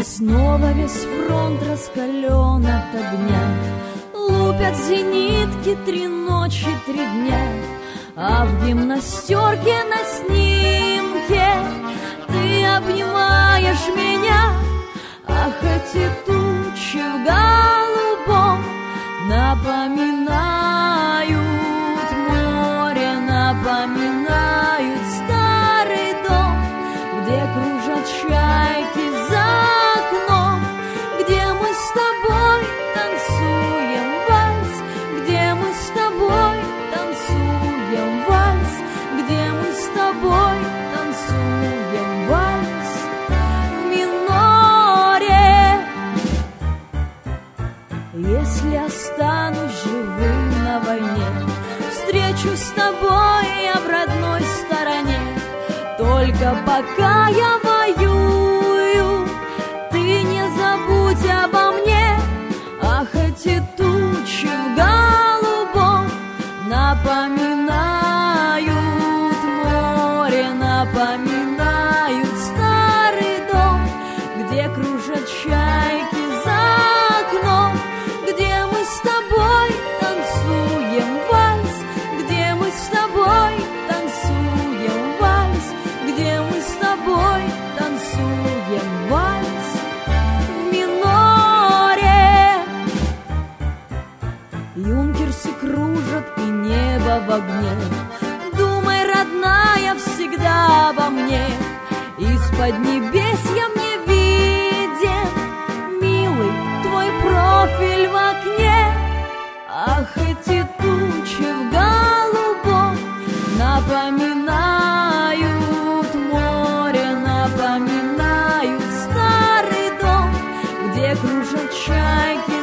снова весь фронт раскален от огня. Лупят зенитки 3 ночи, 3 дня, а в гимнастерке на снимке ты обнимаешь меня. Ах, эти тучи в голубом напоминают море, напоминают старый дом, где кружат чайки за окном, где мы с тобой танцуем вальс, где мы с тобой танцуем вальс, где мы с тобой танцуем вальс в миноре. Если останусь живым на войне, встречусь с тобой я в родной стороне. Только пока я воюю, ты не забудь обо мне. Ах, эти тучи в голубом напоминают море, напоминают старый дом, где кружат чайки за окном, где мы с тобой танцуем вальс, где мы с тобой танцуем вальс, где мы с тобой танцуем вальс в миноре. Юнкерсы кружат и небо в огне. Думай, родная, всегда обо мне. Из-под небесья мне виден, милый, твой профиль в окне. Ах, эти тучи в голубом напоминают море, напоминают старый дом, где кружат чайки